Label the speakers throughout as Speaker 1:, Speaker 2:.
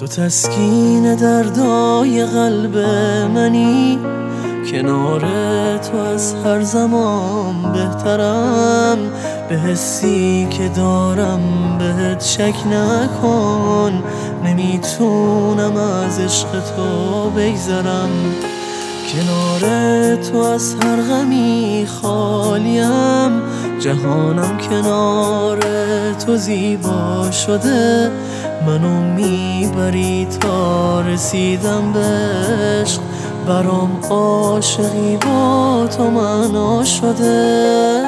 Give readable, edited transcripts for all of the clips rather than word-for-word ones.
Speaker 1: تسکین دردای قلب منی، کنار تو از هر زمان بهترم. به حسی که دارم بهت شک نکن، نمیتونم از عشق تو بگذرم. کنار تو از هر غمی خالیم، جهانم کنار تو زیبا شده. منو میبری تا رسیدم به عشق، برام عاشقی با تو معنا شده.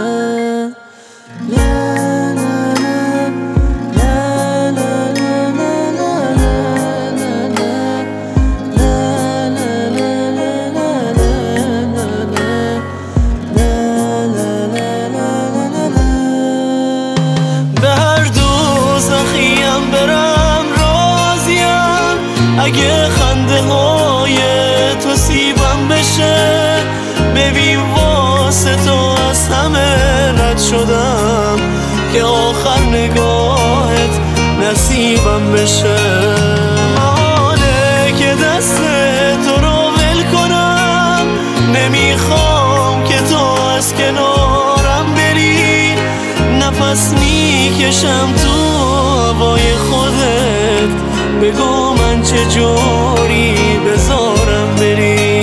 Speaker 1: برم راضیم اگه خنده های تو سیبم بشه. ببین واسه تو از همه رد شدم، که آخر نگاهت نصیبم بشه. محاله که دست تو رو ول کنم، نمیخوام که تو از کنارم بری. نفس میکشم تو هوای خودت، بگو من چجوری بذارم بری.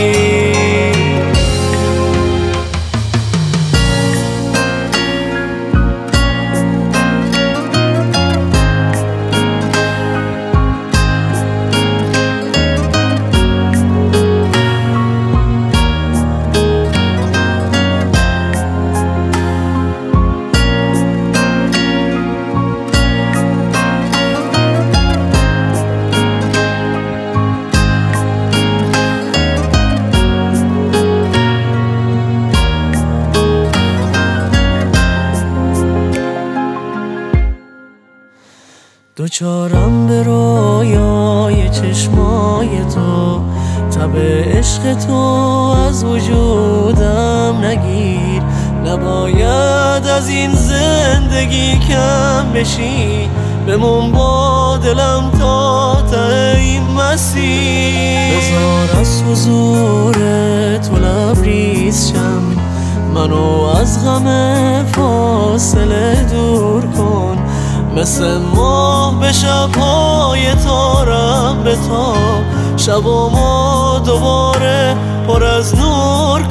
Speaker 1: دوچارم به رویای چشمای تو، تب عشق تو از وجودم نگیر. نباید از این زندگی کم بشی، بمون با دلم تا ته این مسیر. بذار از حضور تو لبریز شم، منو از غم فاصله دور کن. مثل ماه به شبهای تارم بتاب، شبامو دوباره پر از نور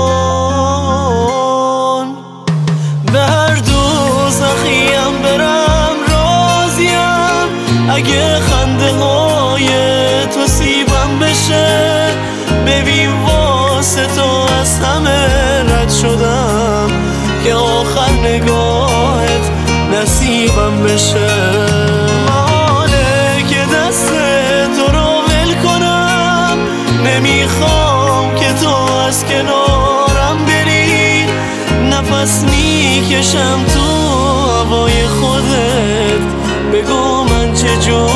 Speaker 1: کن. به هر دوزخیم برم راضیم اگه خنده های تو سیبم بشه. ببین واسه تو از همه رد شدم، که آخر نگاهت نصیبم بشه. محاله که دست تو رو ول کنم، نمیخوام که تو از کنارم بری. نفس میکشم تو هوای خودت، بگو من چجوری